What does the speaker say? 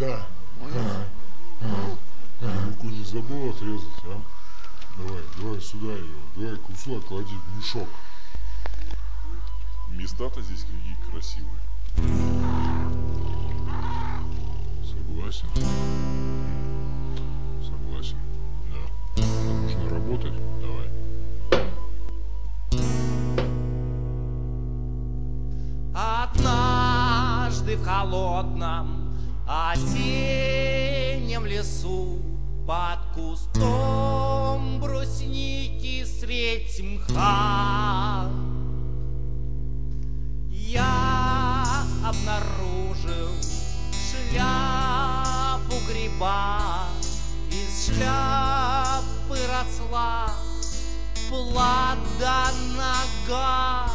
Да. Руку не забыл отрезать, а? Давай сюда ее. Давай кусок клади в мешок. Места-то здесь какие красивые. Согласен. Согласен. Да. Нам нужно работать. Давай. Однажды в холодном осеннем лесу под кустом брусники средь мха я обнаружил шляпу гриба. Из шляпы росла плода нога.